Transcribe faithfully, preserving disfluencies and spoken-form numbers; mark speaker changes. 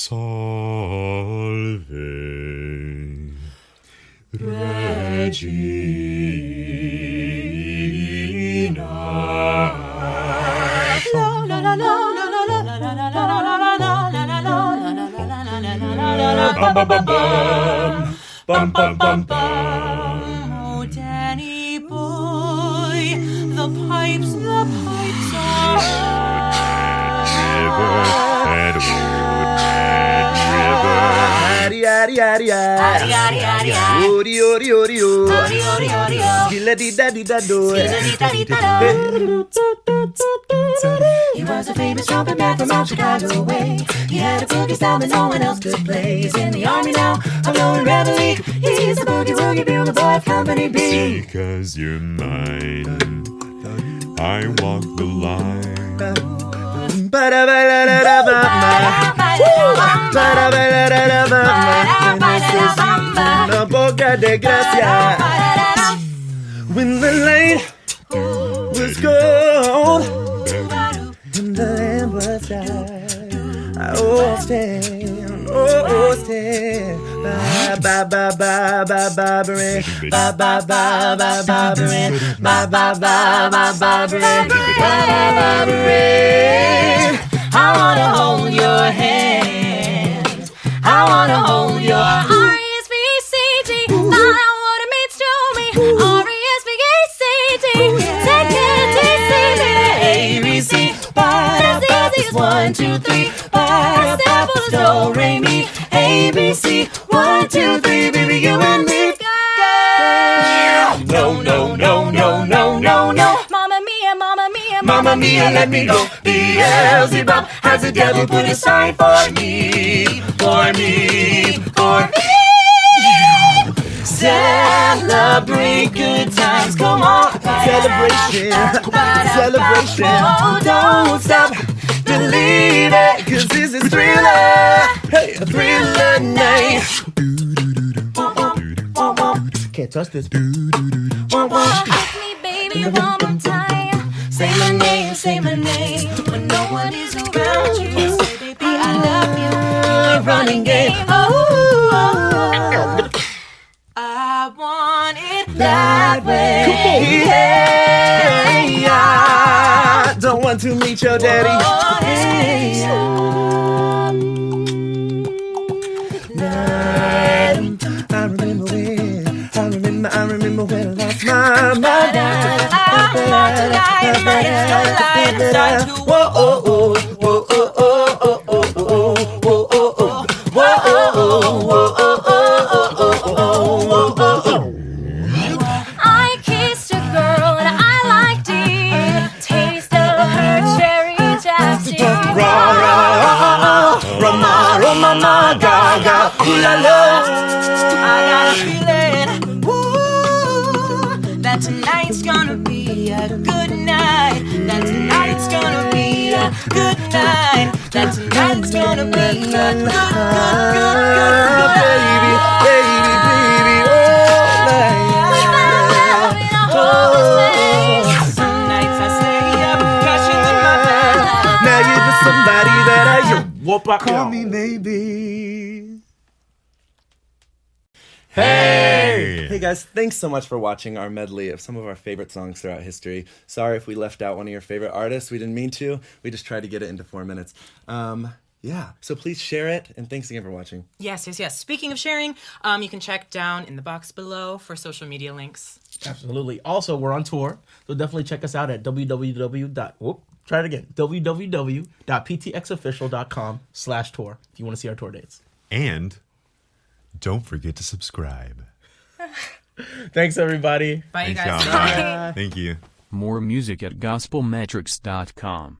Speaker 1: Salve Regina. Bum bum bum bum bum bum bum.
Speaker 2: Oh, Danny boy, the pipes, the pipes are
Speaker 1: River, and wood, and river.
Speaker 3: Yaddy, yaddy, yaddy,
Speaker 2: Yaddy, yaddy, yaddy, yaddy.
Speaker 3: Odi, odi, odi, odi.
Speaker 2: Odi, odi, odi, odi.
Speaker 3: Skilla-di-da-di-da-do.
Speaker 2: Skilla-di-da-di-da-do. He was a famous trumpet man from out Chicago way. He had a boogie style that no one else could play. He's in the army now, I'm blowing reveille. He's a boogie woogie bugle boy of Company B.
Speaker 1: Because you're mine, I walk the line.
Speaker 3: Una boca de gracia. When the light was gone, when the lamp was died, I will stand, oh stand. Bye bye bye bye bye bye bye bye bye bye bye bye bye bye bye bye bye bye.
Speaker 2: I wanna hold your hand. I wanna hold your R E S V E C G. Find out what it means to me. R E S V E C G. Take it, take it, A B C. That's easy as one, two, three. First step was do, re, mi, A B C. One, two, three, baby, you and me.
Speaker 3: No, no, no, no, no, no, no.
Speaker 2: Mamma mia, mamma mia,
Speaker 3: Mamma mia, let me go. Beelzebub has the devil put aside for me, for me, for me. Celebrate good times, come on. Celebration, celebration. Oh, don't stop, believe it, cause this is Thriller. Hey, a Thriller night. Can't touch this.
Speaker 2: Kiss me, baby, one more time. Say my name, say my name. When no one is around you, say, baby, I love you. You ain't running game. Oh, I want it that way.
Speaker 3: Hey, I don't want to meet your daddy.
Speaker 2: Oh, hey,
Speaker 3: I remember when, I remember, I remember when I lost my mind. Whoa, oh, oh, whoa, oh, oh, oh, oh, oh, whoa, oh, oh, whoa, oh, oh,
Speaker 2: I kissed a girl and I liked it. Taste of her cherry chapstick.
Speaker 3: Rama, Rama, Gaga, ooh la la.
Speaker 2: I got a feeling, ooh, that tonight's gonna be a good night. That tonight's gonna be a good night. That tonight's gonna be a good, good, good, good, good,
Speaker 3: baby, baby, baby, oh,
Speaker 2: oh. Some nights I stay up, crashing in my bed.
Speaker 3: now you're just somebody that I you
Speaker 1: Whoop up,
Speaker 3: call me maybe.
Speaker 1: Hey!
Speaker 3: Hey guys, thanks so much for watching our medley of some of our favorite songs throughout history. Sorry if we left out one of your favorite artists. We didn't mean to. We just tried to get it into four minutes. Um, yeah, so please share it, and thanks again for watching.
Speaker 4: Yes, yes, yes. Speaking of sharing, um, you can check down in the box below for social media links.
Speaker 5: Absolutely. Also, we're on tour, so definitely check us out at www. Whoop, try it again. www.ptxofficial.com slash tour if you want to see our tour dates.
Speaker 1: And don't forget to subscribe.
Speaker 5: Thanks, everybody.
Speaker 4: Bye, you
Speaker 1: Thanks,
Speaker 4: guys.
Speaker 1: y'all. Bye. Thank you.
Speaker 6: More music at gospel metrics dot com.